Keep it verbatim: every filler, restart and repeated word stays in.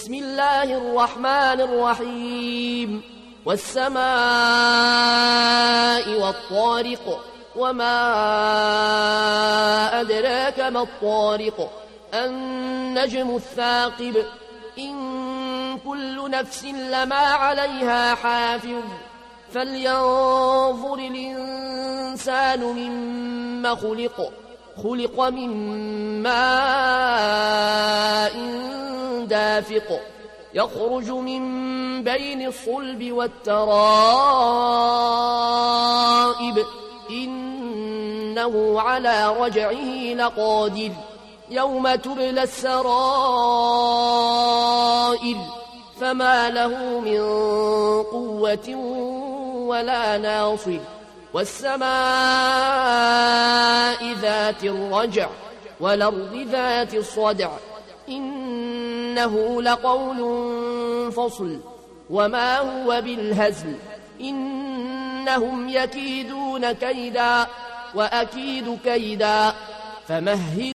بسم الله الرحمن الرحيم والسماء والطارق وما أدراك ما الطارق النجم الثاقب إن كل نفس لما عليها حافظ فلينظر الإنسان مما خلق خلق من ماء دافق يخرج من بين الصلب والترائب إنه على رجعه لقادر يوم تبلى السرائر فما له من قوة ولا ناصر والسماء ذات الرجع والأرض ذات الصدع إنه لقول فصل وما هو بالهزل إنهم يكيدون كيدا وأكيد كيدا فمهل